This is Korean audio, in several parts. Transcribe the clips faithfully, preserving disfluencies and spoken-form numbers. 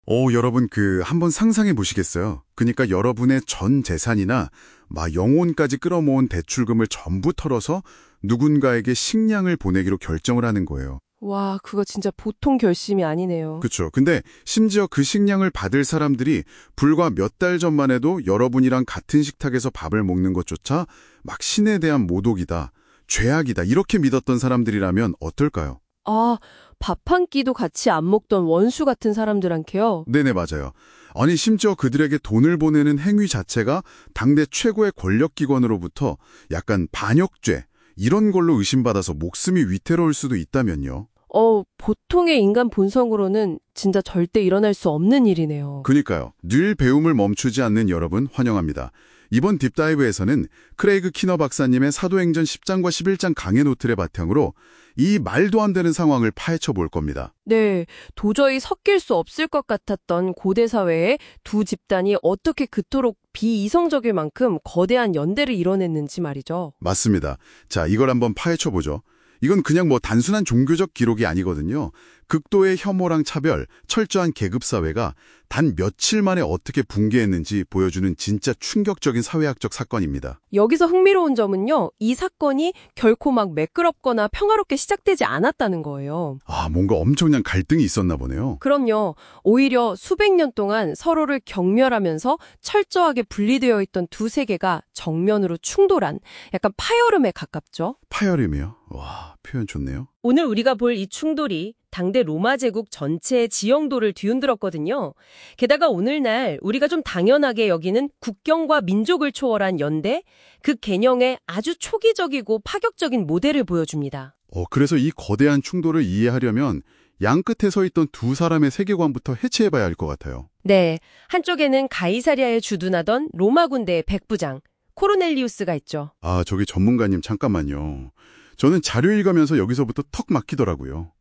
어, 여러분 그 한번 상상해 보시겠어요? 그러니까 여러분의 전 재산이나 막 영혼까지 끌어모은 대출금을 전부 털어서 누군가에게 식량을 보내기로 결정을 하는 거예요. 와, 그거 진짜 보통 결심이 아니네요. 그렇죠. 근데 심지어 그 식량을 받을 사람들이 불과 몇 달 전만 해도 여러분이랑 같은 식탁에서 밥을 먹는 것조차 막 신에 대한 모독이다, 죄악이다 이렇게 믿었던 사람들이라면 어떨까요? 아, 밥 한 끼도 같이 안 먹던 원수 같은 사람들한테요? 네네, 맞아요. 아니 심지어 그들에게 돈을 보내는 행위 자체가 당대 최고의 권력기관으로부터 약간 반역죄 이런 걸로 의심받아서 목숨이 위태로울 수도 있다면요. 어, 보통의 인간 본성으로는 진짜 절대 일어날 수 없는 일이네요. 그니까요. 늘 배움을 멈추지 않는 여러분 환영합니다. 이번 딥다이브에서는 크레이그 키너 박사님의 사도행전 십 장과 십일 장 강해 노트를 바탕으로 이 말도 안 되는 상황을 파헤쳐 볼 겁니다. 네, 도저히 섞일 수 없을 것 같았던 고대 사회의 두 집단이 어떻게 그토록 비이성적일 만큼 거대한 연대를 이뤄냈는지 말이죠. 맞습니다. 자, 이걸 한번 파헤쳐 보죠. 이건 그냥 뭐 단순한 종교적 기록이 아니거든요. 극도의 혐오랑 차별, 철저한 계급사회가 단 며칠 만에 어떻게 붕괴했는지 보여주는 진짜 충격적인 사회학적 사건입니다. 여기서 흥미로운 점은요, 이 사건이 결코 막 매끄럽거나 평화롭게 시작되지 않았다는 거예요. 아, 뭔가 엄청난 갈등이 있었나 보네요. 그럼요. 오히려 수백 년 동안 서로를 경멸하면서 철저하게 분리되어 있던 두 세계가 정면으로 충돌한 약간 파열음에 가깝죠. 파열음이요? 와, 표현 좋네요. 오늘 우리가 볼 이 충돌이 당대 로마 제국 전체의 지형도를 뒤흔들었거든요. 게다가 오늘날 우리가 좀 당연하게 여기는 국경과 민족을 초월한 연대, 그 개념의 아주 초기적이고 파격적인 모델을 보여줍니다. 어, 그래서 이 거대한 충돌을 이해하려면 양 끝에 서 있던 두 사람의 세계관부터 해체해봐야 할 것 같아요. 네, 한쪽에는 가이사랴에 주둔하던 로마 군대의 백부장, 코르넬리우스가 있죠. 아, 저기 전문가님 잠깐만요. 저는 자료 읽으면서 여기서부터 턱 막히더라고요.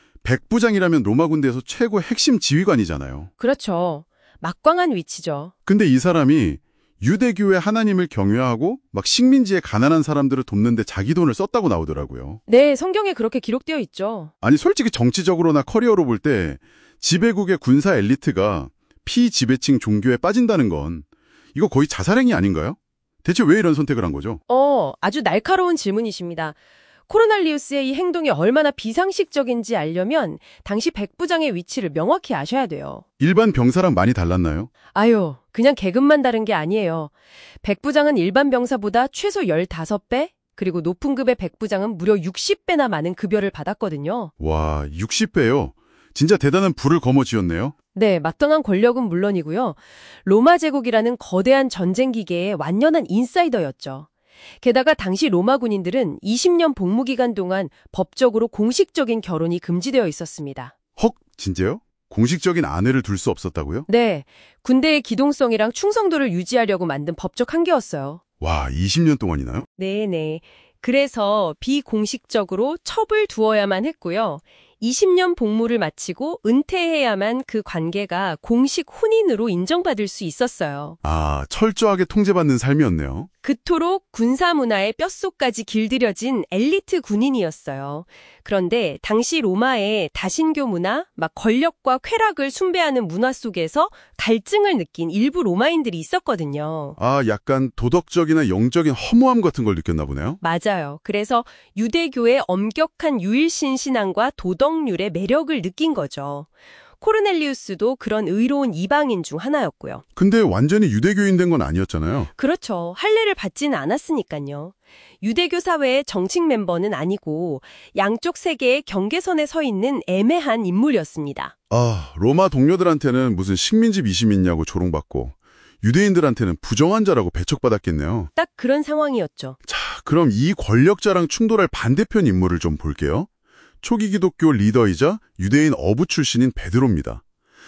백부장이라면 로마 군대에서 최고 핵심 지휘관이잖아요. 그렇죠. 막강한 위치죠. 근데 이 사람이 유대교의 하나님을 경외하고 막 식민지의 가난한 사람들을 돕는데 자기 돈을 썼다고 나오더라고요. 네, 성경에 그렇게 기록되어 있죠. 아니 솔직히 정치적으로나 커리어로 볼 때 지배국의 군사 엘리트가 피지배층 종교에 빠진다는 건 이거 거의 자살행위 아닌가요? 대체 왜 이런 선택을 한 거죠? 어, 아주 날카로운 질문이십니다. 코르넬리우스의 이 행동이 얼마나 비상식적인지 알려면 당시 백부장의 위치를 명확히 아셔야 돼요. 일반 병사랑 많이 달랐나요? 아유, 그냥 계급만 다른 게 아니에요. 백부장은 일반 병사보다 최소 열다섯 배, 그리고 높은 급의 백부장은 무려 육십 배나 많은 급여를 받았거든요. 와, 육십 배요? 진짜 대단한 부를 거머쥐었네요. 네, 막강한 권력은 물론이고요. 로마 제국이라는 거대한 전쟁 기계의 완연한 인사이더였죠. 게다가 당시 로마 군인들은 이십 년 복무 기간 동안 법적으로 공식적인 결혼이 금지되어 있었습니다. 헉, 진짜요? 공식적인 아내를 둘 수 없었다고요? 네, 군대의 기동성이랑 충성도를 유지하려고 만든 법적 한계였어요. 와, 이십 년 동안이나요? 네네. 그래서 비공식적으로 첩을 두어야만 했고요. 이십 년 복무를 마치고 은퇴해야만 그 관계가 공식 혼인으로 인정받을 수 있었어요. 아, 철저하게 통제받는 삶이었네요. 그토록 군사 문화의 뼛속까지 길들여진 엘리트 군인이었어요. 그런데 당시 로마의 다신교 문화, 막 권력과 쾌락을 숭배하는 문화 속에서 갈증을 느낀 일부 로마인들이 있었거든요. 아, 약간 도덕적이나 영적인 허무함 같은 걸 느꼈나 보네요. 맞아요. 그래서 유대교의 엄격한 유일신 신앙과 도덕률의 매력을 느낀 거죠. 코르넬리우스도 그런 의로운 이방인 중 하나였고요. 근데 완전히 유대교인 된 건 아니었잖아요. 그렇죠. 할례를 받지는 않았으니까요. 유대교 사회의 정식 멤버는 아니고 양쪽 세계의 경계선에 서 있는 애매한 인물이었습니다. 아, 로마 동료들한테는 무슨 식민지 미심 있냐고 조롱받고 유대인들한테는 부정한 자라고 배척받았겠네요. 딱 그런 상황이었죠. 자, 그럼 이 권력자랑 충돌할 반대편 인물을 좀 볼게요. 초기 기독교 리더이자 유대인 어부 출신인 베드로입니다.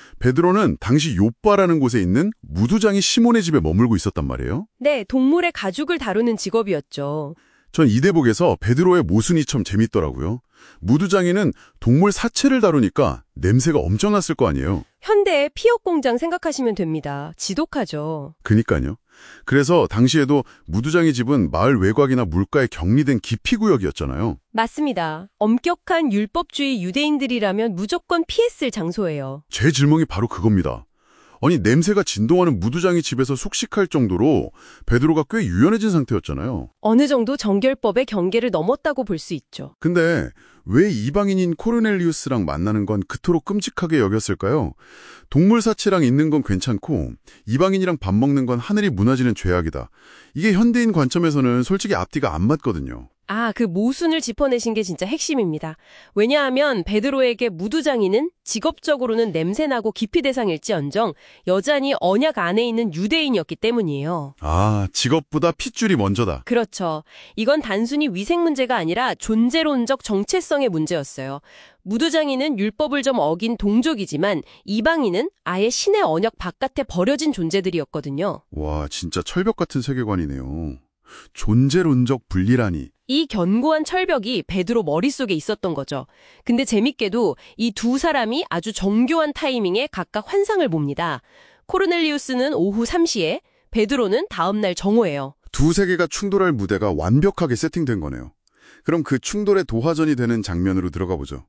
베드로는 당시 요빠라는 곳에 있는 무두장이 시몬의 집에 머물고 있었단 말이에요. 네, 동물의 가죽을 다루는 직업이었죠. 전 이 대목에서 베드로의 모순이 참 재밌더라고요. 무두장이는 동물 사체를 다루니까 냄새가 엄청 났을 거 아니에요. 현대의 피업 공장 생각하시면 됩니다. 지독하죠. 그니까요. 그래서 당시에도 무두장의 집은 마을 외곽이나 물가에 격리된 기피구역이었잖아요. 맞습니다. 엄격한 율법주의 유대인들이라면 무조건 피했을 장소예요. 제 질문이 바로 그겁니다. 아니 냄새가 진동하는 무두장의 집에서 숙식할 정도로 베드로가 꽤 유연해진 상태였잖아요. 어느 정도 정결법의 경계를 넘었다고 볼 수 있죠. 근데 왜 이방인인 코르넬리우스랑 만나는 건 그토록 끔찍하게 여겼을까요? 동물 사체랑 있는 건 괜찮고 이방인이랑 밥 먹는 건 하늘이 무너지는 죄악이다. 이게 현대인 관점에서는 솔직히 앞뒤가 안 맞거든요. 아, 그 모순을 짚어내신 게 진짜 핵심입니다. 왜냐하면 베드로에게 무두장이는 직업적으로는 냄새나고 기피 대상일지언정 여전히 언약 안에 있는 유대인이었기 때문이에요. 아, 직업보다 핏줄이 먼저다. 그렇죠. 이건 단순히 위생 문제가 아니라 존재론적 정체성의 문제였어요. 무두장이는 율법을 좀 어긴 동족이지만 이방인은 아예 신의 언약 바깥에 버려진 존재들이었거든요. 와, 진짜 철벽 같은 세계관이네요. 존재론적 분리라니. 이 견고한 철벽이 베드로 머릿속에 있었던 거죠. 근데 재밌게도 이 두 사람이 아주 정교한 타이밍에 각각 환상을 봅니다. 코르넬리우스는 오후 세 시에, 베드로는 다음날 정오예요. 두 세계가 충돌할 무대가 완벽하게 세팅된 거네요. 그럼 그 충돌의 도화전이 되는 장면으로 들어가 보죠.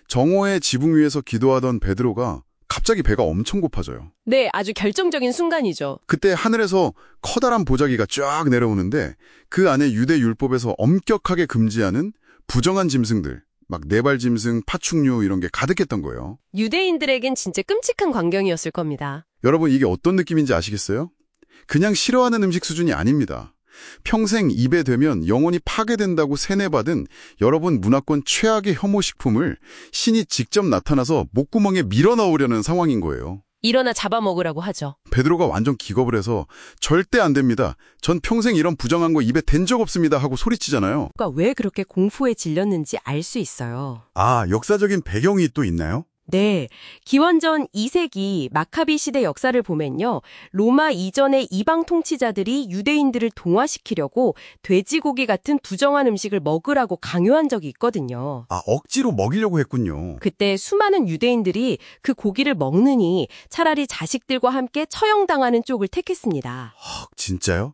정오의 지붕 위에서 기도하던 베드로가 갑자기 배가 엄청 고파져요. 네, 아주 결정적인 순간이죠. 그때 하늘에서 커다란 보자기가 쫙 내려오는데 그 안에 유대 율법에서 엄격하게 금지하는 부정한 짐승들, 막 네발 짐승, 파충류 이런 게 가득했던 거예요. 유대인들에겐 진짜 끔찍한 광경이었을 겁니다. 여러분 이게 어떤 느낌인지 아시겠어요? 그냥 싫어하는 음식 수준이 아닙니다. 평생 입에 대면 영혼이 파괴된다고 세뇌받은 여러분 문화권 최악의 혐오식품을 신이 직접 나타나서 목구멍에 밀어넣으려는 상황인 거예요. 일어나 잡아먹으라고 하죠. 베드로가 완전 기겁을 해서 절대 안 됩니다. 전 평생 이런 부정한 거 입에 댄 적 없습니다 하고 소리치잖아요. 그러니까 왜 그렇게 공포에 질렸는지 알 수 있어요. 아, 역사적인 배경이 또 있나요? 네, 기원전 이 세기 마카비 시대 역사를 보면요. 로마 이전의 이방 통치자들이 유대인들을 동화시키려고 돼지고기 같은 부정한 음식을 먹으라고 강요한 적이 있거든요. 아, 억지로 먹이려고 했군요. 그때 수많은 유대인들이 그 고기를 먹느니 차라리 자식들과 함께 처형당하는 쪽을 택했습니다. 헉, 진짜요?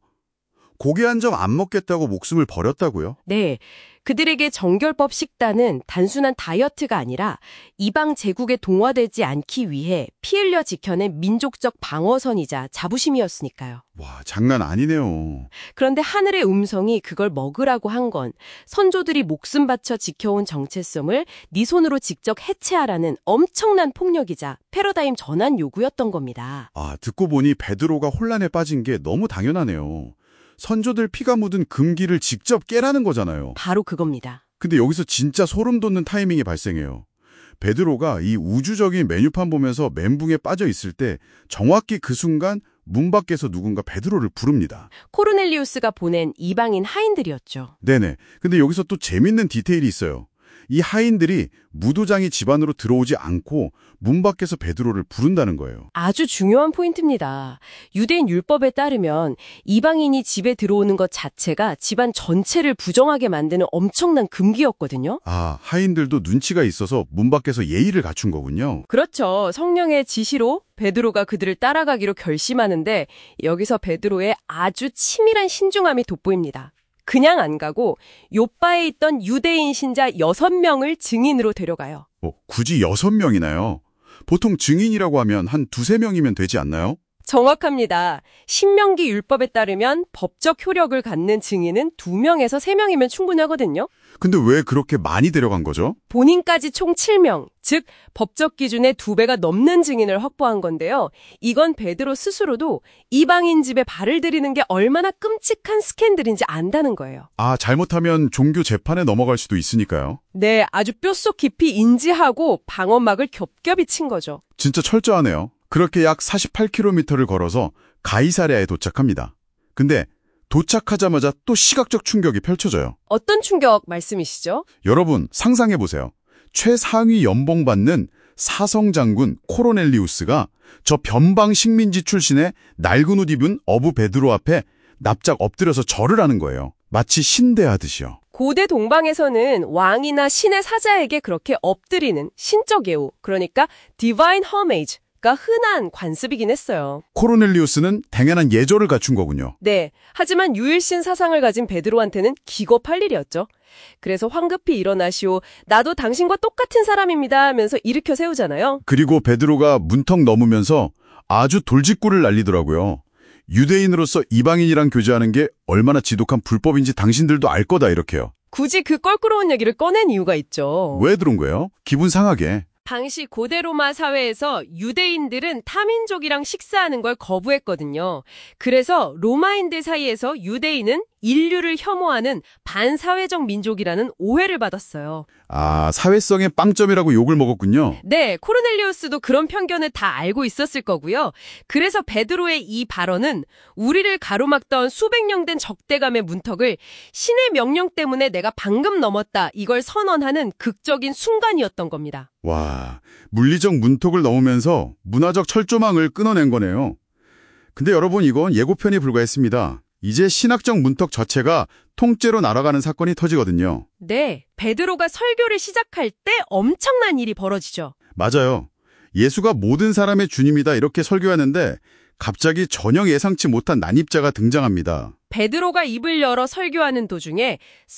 고기 한 점 안 먹겠다고 목숨을 버렸다고요? 네. 그들에게 정결법 식단은 단순한 다이어트가 아니라 이방 제국에 동화되지 않기 위해 피 흘려 지켜낸 민족적 방어선이자 자부심이었으니까요. 와, 장난 아니네요. 그런데 하늘의 음성이 그걸 먹으라고 한 건 선조들이 목숨 바쳐 지켜온 정체성을 네 손으로 직접 해체하라는 엄청난 폭력이자 패러다임 전환 요구였던 겁니다. 아, 듣고 보니 베드로가 혼란에 빠진 게 너무 당연하네요. 선조들 피가 묻은 금기를 직접 깨라는 거잖아요. 바로 그겁니다. 근데 여기서 진짜 소름 돋는 타이밍이 발생해요. 베드로가 이 우주적인 메뉴판 보면서 멘붕에 빠져 있을 때 정확히 그 순간 문 밖에서 누군가 베드로를 부릅니다. 코르넬리우스가 보낸 이방인 하인들이었죠. 네네. 근데 여기서 또 재밌는 디테일이 있어요. 이 하인들이 무도장이 집 안으로 들어오지 않고 문 밖에서 베드로를 부른다는 거예요. 아주 중요한 포인트입니다. 유대인 율법에 따르면 이방인이 집에 들어오는 것 자체가 집안 전체를 부정하게 만드는 엄청난 금기였거든요. 아, 하인들도 눈치가 있어서 문 밖에서 예의를 갖춘 거군요. 그렇죠. 성령의 지시로 베드로가 그들을 따라가기로 결심하는데 여기서 베드로의 아주 치밀한 신중함이 돋보입니다. 그냥 안 가고 요빠에 있던 유대인 신자 여섯 명을 증인으로 데려가요. 어, 굳이 여섯 명이나요? 보통 증인이라고 하면 한 두세 명이면 되지 않나요? 정확합니다. 신명기 율법에 따르면 법적 효력을 갖는 증인은 두 명에서 세 명이면 충분하거든요. 근데 왜 그렇게 많이 데려간 거죠? 본인까지 총 칠 명, 즉 법적 기준의 두 배가 넘는 증인을 확보한 건데요. 이건 베드로 스스로도 이방인 집에 발을 들이는 게 얼마나 끔찍한 스캔들인지 안다는 거예요. 아, 잘못하면 종교 재판에 넘어갈 수도 있으니까요. 네, 아주 뼛속 깊이 인지하고 방어막을 겹겹이 친 거죠. 진짜 철저하네요. 그렇게 약 사십팔 킬로미터를 걸어서 가이사랴에 도착합니다. 근데 도착하자마자 또 시각적 충격이 펼쳐져요. 어떤 충격 말씀이시죠? 여러분 상상해보세요. 최상위 연봉 받는 사성 장군 코르넬리우스가 저 변방 식민지 출신의 낡은 옷 입은 어부 베드로 앞에 납작 엎드려서 절을 하는 거예요. 마치 신대하듯이요. 고대 동방에서는 왕이나 신의 사자에게 그렇게 엎드리는 신적 예우, 그러니까 divine homage, 보니까 흔한 관습이긴 했어요. 코르넬리우스는 당연한 예절을 갖춘 거군요. 네, 하지만 유일신 사상을 가진 베드로한테는 기겁할 일이었죠. 그래서 황급히 일어나시오, 나도 당신과 똑같은 사람입니다 하면서 일으켜 세우잖아요. 그리고 베드로가 문턱 넘으면서 아주 돌직구를 날리더라고요. 유대인으로서 이방인이랑 교제하는 게 얼마나 지독한 불법인지 당신들도 알 거다 이렇게요. 굳이 그 껄끄러운 얘기를 꺼낸 이유가 있죠. 왜 그런 거예요? 기분 상하게. 당시 고대 로마 사회에서 유대인들은 타민족이랑 식사하는 걸 거부했거든요. 그래서 로마인들 사이에서 유대인은 인류를 혐오하는 반사회적 민족이라는 오해를 받았어요. 아, 사회성의 빵점이라고 욕을 먹었군요. 네, 코르넬리우스도 그런 편견을 다 알고 있었을 거고요. 그래서 베드로의 이 발언은 우리를 가로막던 수백 년 된 적대감의 문턱을 신의 명령 때문에 내가 방금 넘었다, 이걸 선언하는 극적인 순간이었던 겁니다. 와, 물리적 문턱을 넘으면서 문화적 철조망을 끊어낸 거네요. 근데 여러분, 이건 예고편에 불과했습니다. 이제 신학적 문턱 자체가 통째로 날아가는 사건이 터지거든요. 네, 베드로가 설교를 시작할 때 엄청난 일이 벌어지죠. 맞아요. 예수가 모든 사람의 주님이다 이렇게 설교하는데 갑자기 전혀 예상치 못한 난입자가 등장합니다. 베드로가 입을 열어 설교하는 도중에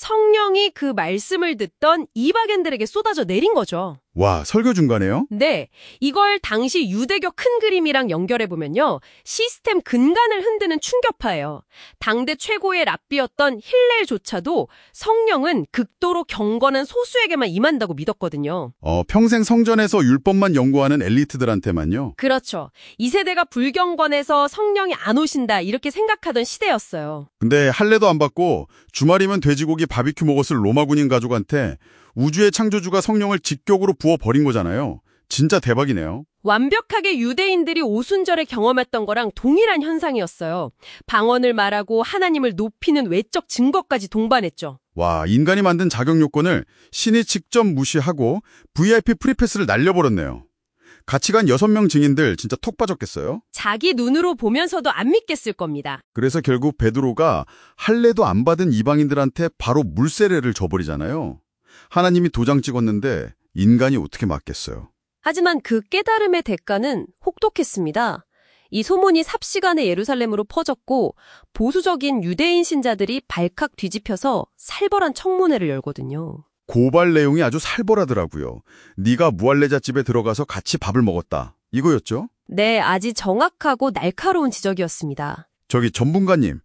성령이 그 말씀을 듣던 이방인들에게 쏟아져 내린 거죠. 와, 설교 중간에요? 네, 이걸 당시 유대교 큰 그림이랑 연결해보면요, 시스템 근간을 흔드는 충격파예요. 당대 최고의 랍비였던 힐렐조차도 성령은 극도로 경건한 소수에게만 임한다고 믿었거든요. 어, 평생 성전에서 율법만 연구하는 엘리트들한테만요? 그렇죠. 이 세대가 불경건해서 성령이 안 오신다 이렇게 생각하던 시대였어요. 근데 할례도 안 받고 주말이면 돼지고기 바비큐 먹었을 로마 군인 가족한테 우주의 창조주가 성령을 직격으로 부어버린 거잖아요. 진짜 대박이네요. 완벽하게 유대인들이 오순절에 경험했던 거랑 동일한 현상이었어요. 방언을 말하고 하나님을 높이는 외적 증거까지 동반했죠. 와, 인간이 만든 자격 요건을 신이 직접 무시하고 브이아이피 프리패스를 날려버렸네요. 같이 간 여섯 명 증인들 진짜 톡 빠졌겠어요? 자기 눈으로 보면서도 안 믿겠을 겁니다. 그래서 결국 베드로가 할례도 안 받은 이방인들한테 바로 물세례를 줘버리잖아요. 하나님이 도장 찍었는데 인간이 어떻게 막겠어요? 하지만 그 깨달음의 대가는 혹독했습니다. 이 소문이 삽시간에 예루살렘으로 퍼졌고 보수적인 유대인 신자들이 발칵 뒤집혀서 살벌한 청문회를 열거든요. 고발 내용이 아주 살벌하더라고요. 네가 무할례자 집에 들어가서 같이 밥을 먹었다. 이거였죠? 네, 아주 정확하고 날카로운 지적이었습니다. 저기 전문가님,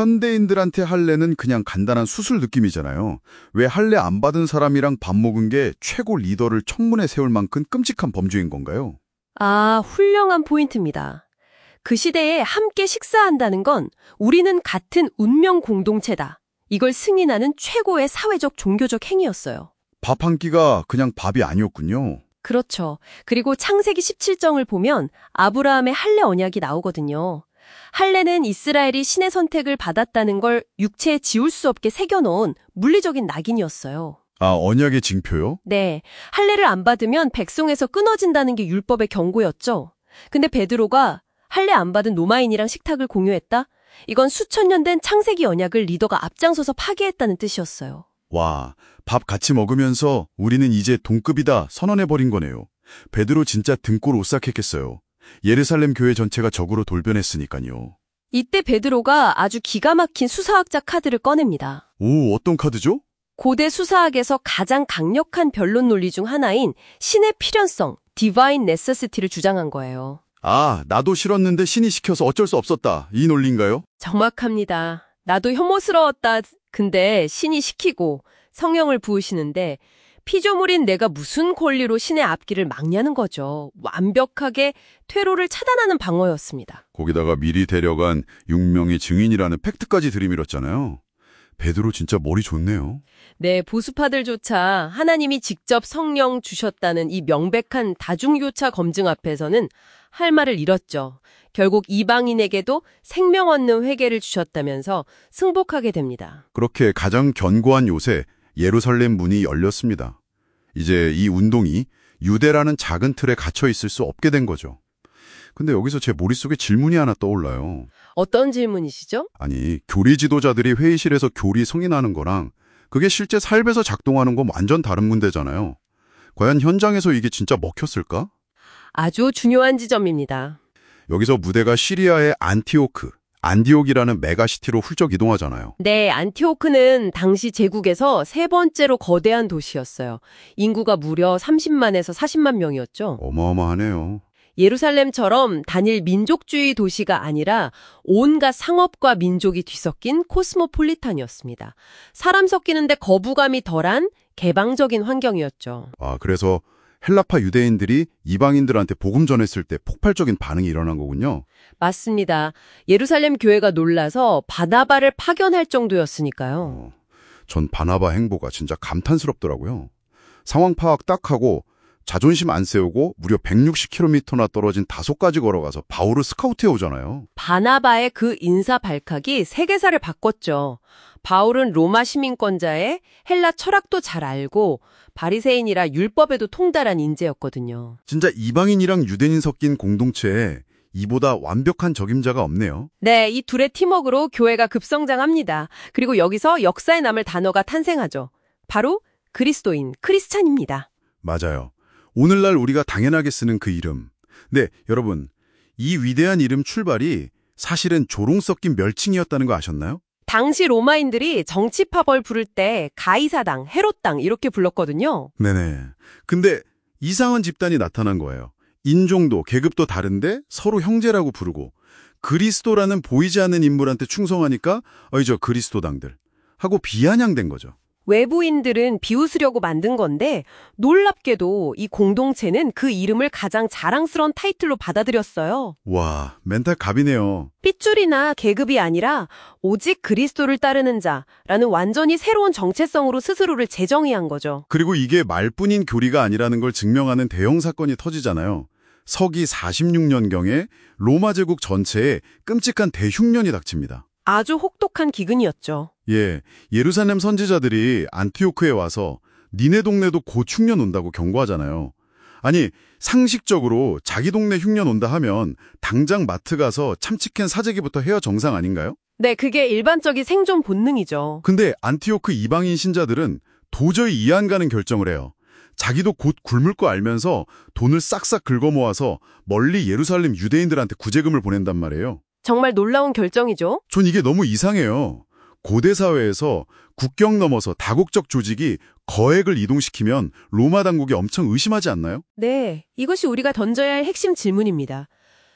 현대인들한테 할례는 그냥 간단한 수술 느낌이잖아요. 왜 할례 안 받은 사람이랑 밥 먹은 게 최고 리더를 청문회 세울 만큼 끔찍한 범죄인 건가요? 아, 훌륭한 포인트입니다. 그 시대에 함께 식사한다는 건 우리는 같은 운명 공동체다, 이걸 승인하는 최고의 사회적 종교적 행위였어요. 밥 한 끼가 그냥 밥이 아니었군요. 그렇죠. 그리고 창세기 십칠 장을 보면 아브라함의 할례 언약이 나오거든요. 할례는 이스라엘이 신의 선택을 받았다는 걸 육체에 지울 수 없게 새겨놓은 물리적인 낙인이었어요. 아, 언약의 징표요? 네, 할례를 안 받으면 백성에서 끊어진다는 게 율법의 경고였죠. 근데 베드로가 할례 안 받은 로마인이랑 식탁을 공유했다? 이건 수천 년 된 창세기 언약을 리더가 앞장서서 파괴했다는 뜻이었어요. 와, 밥 같이 먹으면서 우리는 이제 동급이다 선언해버린 거네요. 베드로 진짜 등골 오싹했겠어요. 예루살렘 교회 전체가 적으로 돌변했으니까요. 이때 베드로가 아주 기가 막힌 수사학자 카드를 꺼냅니다. 오, 어떤 카드죠? 고대 수사학에서 가장 강력한 변론 논리 중 하나인 신의 필연성, divine necessity를 주장한 거예요. 아, 나도 싫었는데 신이 시켜서 어쩔 수 없었다. 이 논리인가요? 정확합니다. 나도 혐오스러웠다. 근데 신이 시키고 성령을 부으시는데 피조물인 내가 무슨 권리로 신의 앞길을 막냐는 거죠. 완벽하게 퇴로를 차단하는 방어였습니다. 거기다가 미리 데려간 육 명의 증인이라는 팩트까지 들이밀었잖아요. 베드로 진짜 머리 좋네요. 네, 보수파들조차 하나님이 직접 성령 주셨다는 이 명백한 다중교차 검증 앞에서는 할 말을 잃었죠. 결국 이방인에게도 생명 얻는 회개를 주셨다면서 승복하게 됩니다. 그렇게 가장 견고한 요새 예루살렘 문이 열렸습니다. 이제 이 운동이 유대라는 작은 틀에 갇혀 있을 수 없게 된 거죠. 근데 여기서 제 머릿속에 질문이 하나 떠올라요. 어떤 질문이시죠? 아니, 교리 지도자들이 회의실에서 교리 승인하는 거랑 그게 실제 삶에서 작동하는 건 완전 다른 문제잖아요. 과연 현장에서 이게 진짜 먹혔을까? 아주 중요한 지점입니다. 여기서 무대가 시리아의 안티오크, 안디옥이라는 메가시티로 훌쩍 이동하잖아요. 네, 안티오크는 당시 제국에서 세 번째로 거대한 도시였어요. 인구가 무려 삼십만에서 사십만 명이었죠. 어마어마하네요. 예루살렘처럼 단일 민족주의 도시가 아니라 온갖 상업과 민족이 뒤섞인 코스모폴리탄이었습니다. 사람 섞이는데 거부감이 덜한 개방적인 환경이었죠. 아, 그래서 헬라파 유대인들이 이방인들한테 복음 전했을 때 폭발적인 반응이 일어난 거군요. 맞습니다. 예루살렘 교회가 놀라서 바나바를 파견할 정도였으니까요. 어, 전 바나바 행보가 진짜 감탄스럽더라고요. 상황 파악 딱 하고 자존심 안 세우고 무려 백육십 킬로미터나 떨어진 다소까지 걸어가서 바울을 스카우트해 오잖아요. 바나바의 그 인사 발칵이 세계사를 바꿨죠. 바울은 로마 시민권자에 헬라 철학도 잘 알고 바리새인이라 율법에도 통달한 인재였거든요. 진짜 이방인이랑 유대인 섞인 공동체에 이보다 완벽한 적임자가 없네요. 네, 이 둘의 팀워크로 교회가 급성장합니다. 그리고 여기서 역사에 남을 단어가 탄생하죠. 바로 그리스도인, 크리스찬입니다. 맞아요. 오늘날 우리가 당연하게 쓰는 그 이름. 네, 여러분, 이 위대한 이름 출발이 사실은 조롱 섞인 멸칭이었다는 거 아셨나요? 당시 로마인들이 정치파벌 부를 때 가이사당, 헤롯당 이렇게 불렀거든요. 네네. 근데 이상한 집단이 나타난 거예요. 인종도 계급도 다른데 서로 형제라고 부르고 그리스도라는 보이지 않는 인물한테 충성하니까 어이 저 그리스도당들 하고 비아냥된 거죠. 외부인들은 비웃으려고 만든 건데 놀랍게도 이 공동체는 그 이름을 가장 자랑스러운 타이틀로 받아들였어요. 와, 멘탈 갑이네요. 핏줄이나 계급이 아니라 오직 그리스도를 따르는 자라는 완전히 새로운 정체성으로 스스로를 재정의한 거죠. 그리고 이게 말뿐인 교리가 아니라는 걸 증명하는 대형 사건이 터지잖아요. 서기 사십육 년경에 로마 제국 전체에 끔찍한 대흉년이 닥칩니다. 아주 혹독한 기근이었죠. 예, 예루살렘 선지자들이 안티오크에 와서 니네 동네도 곧 흉년 온다고 경고하잖아요. 아니, 상식적으로 자기 동네 흉년 온다 하면 당장 마트 가서 참치캔 사재기부터 해야 정상 아닌가요? 네, 그게 일반적인 생존 본능이죠. 근데 안티오크 이방인 신자들은 도저히 이해 안 가는 결정을 해요. 자기도 곧 굶을 거 알면서 돈을 싹싹 긁어 모아서 멀리 예루살렘 유대인들한테 구제금을 보낸단 말이에요. 정말 놀라운 결정이죠. 전 이게 너무 이상해요. 고대 사회에서 국경 넘어서 다국적 조직이 거액을 이동시키면 로마 당국이 엄청 의심하지 않나요? 네, 이것이 우리가 던져야 할 핵심 질문입니다.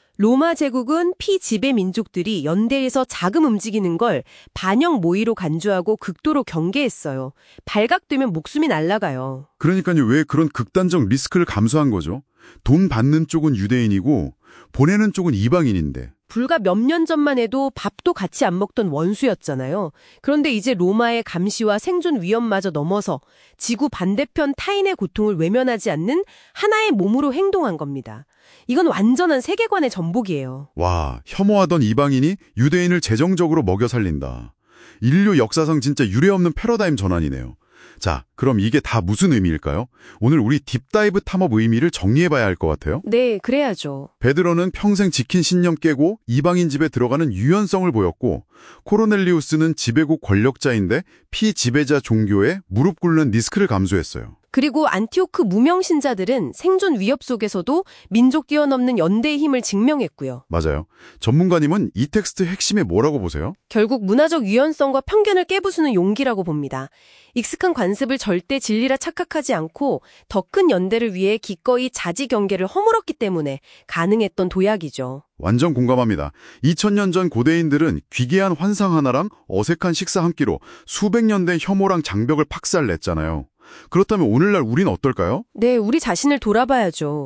로마 제국은 피지배 민족들이 연대해서 자금 움직이는 걸 반영 모의로 간주하고 극도로 경계했어요. 발각되면 목숨이 날아가요. 그러니까요, 왜 그런 극단적 리스크를 감수한 거죠? 돈 받는 쪽은 유대인이고 보내는 쪽은 이방인인데. 불과 몇 년 전만 해도 밥도 같이 안 먹던 원수였잖아요. 그런데 이제 로마의 감시와 생존 위험마저 넘어서 지구 반대편 타인의 고통을 외면하지 않는 하나의 몸으로 행동한 겁니다. 이건 완전한 세계관의 전복이에요. 와, 혐오하던 이방인이 유대인을 재정적으로 먹여 살린다. 인류 역사상 진짜 유례없는 패러다임 전환이네요. 자, 그럼 이게 다 무슨 의미일까요? 오늘 우리 딥다이브 탐험 의미를 정리해봐야 할 것 같아요. 네, 그래야죠. 베드로는 평생 지킨 신념 깨고 이방인 집에 들어가는 유연성을 보였고, 코르넬리우스는 지배국 권력자인데 피지배자 종교에 무릎 꿇는 리스크를 감수했어요. 그리고 안티오크 무명 신자들은 생존 위협 속에서도 민족 뛰어넘는 연대의 힘을 증명했고요. 맞아요. 전문가님은 이 텍스트 핵심에 뭐라고 보세요? 결국 문화적 유연성과 편견을 깨부수는 용기라고 봅니다. 익숙한 관습을 절대 진리라 착각하지 않고 더 큰 연대를 위해 기꺼이 자지 경계를 허물었기 때문에 가능했던 도약이죠. 완전 공감합니다. 이천 년 전 고대인들은 귀괴한 환상 하나랑 어색한 식사 한 끼로 수백 년 된 혐오랑 장벽을 박살냈잖아요. 그렇다면 오늘날 우린 어떨까요? 네, 우리 자신을 돌아봐야죠.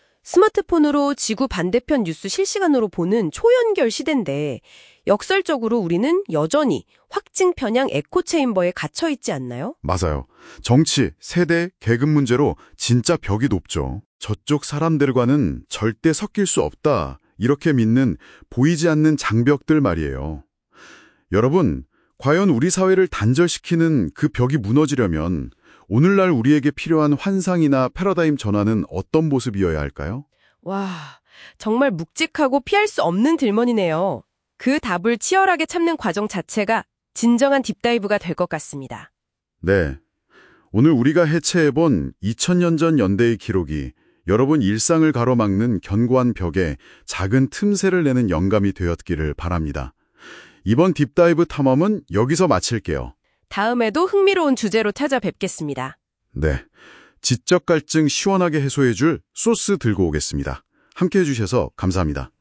스마트폰으로 지구 반대편 뉴스 실시간으로 보는 초연결 시대인데 역설적으로 우리는 여전히 확증 편향 에코체인버에 갇혀 있지 않나요? 맞아요. 정치, 세대, 계급 문제로 진짜 벽이 높죠. 저쪽 사람들과는 절대 섞일 수 없다. 이렇게 믿는 보이지 않는 장벽들 말이에요. 여러분, 과연 우리 사회를 단절시키는 그 벽이 무너지려면 오늘날 우리에게 필요한 환상이나 패러다임 전환은 어떤 모습이어야 할까요? 와, 정말 묵직하고 피할 수 없는 질문이네요. 그 답을 치열하게 찾는 과정 자체가 진정한 딥다이브가 될 것 같습니다. 네. 오늘 우리가 해체해본 이천 년 전 연대의 기록이 여러분 일상을 가로막는 견고한 벽에 작은 틈새를 내는 영감이 되었기를 바랍니다. 이번 딥다이브 탐험은 여기서 마칠게요. 다음에도 흥미로운 주제로 찾아뵙겠습니다. 네, 지적 갈증 시원하게 해소해줄 소스 들고 오겠습니다. 함께해 주셔서 감사합니다.